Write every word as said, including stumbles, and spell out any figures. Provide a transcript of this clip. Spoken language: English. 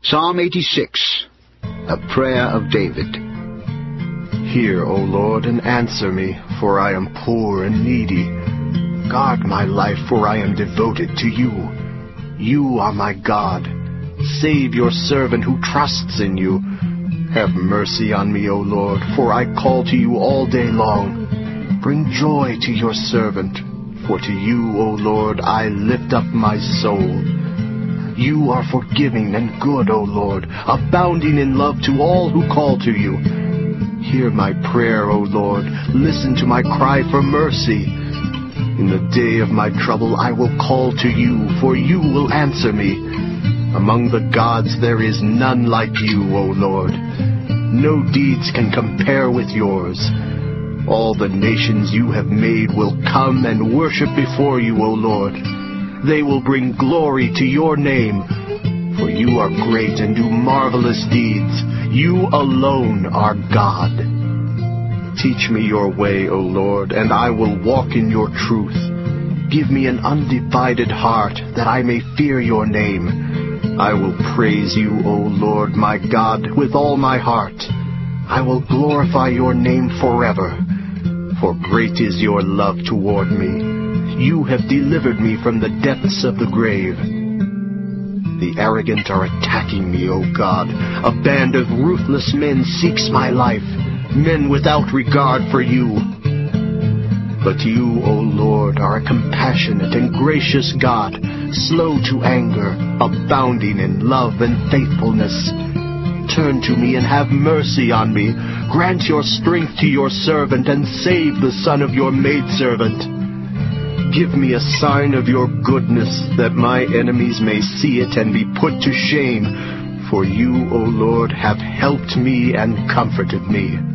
Psalm eighty-six, a prayer of David. Hear, O Lord, and answer me, for I am poor and needy. Guard my life, for I am devoted to you. You are my God. Save your servant who trusts in you. Have mercy on me, O Lord, for I call to you all day long. Bring joy to your servant, for to you, O Lord, I lift up my soul. You are forgiving and good, O Lord, abounding in love to all who call to you. Hear my prayer, O Lord. Listen to my cry for mercy. In the day of my trouble I will call to you, for you will answer me. Among the gods there is none like you, O Lord. No deeds can compare with yours. All the nations you have made will come and worship before you, O Lord. They will bring glory to your name, for you are great and do marvelous deeds. You alone are God. Teach me your way, O Lord, and I will walk in your truth. Give me an undivided heart, that I may fear your name. I will praise you, O Lord, my God, with all my heart. I will glorify your name forever, for great is your love toward me. You have delivered me from the depths of the grave. The arrogant are attacking me, O God. A band of ruthless men seeks my life, men without regard for you. But you, O Lord, are a compassionate and gracious God, slow to anger, abounding in love and faithfulness. Turn to me and have mercy on me. Grant your strength to your servant and save the son of your maidservant. Give me a sign of your goodness, that my enemies may see it and be put to shame. For you, O Lord, have helped me and comforted me.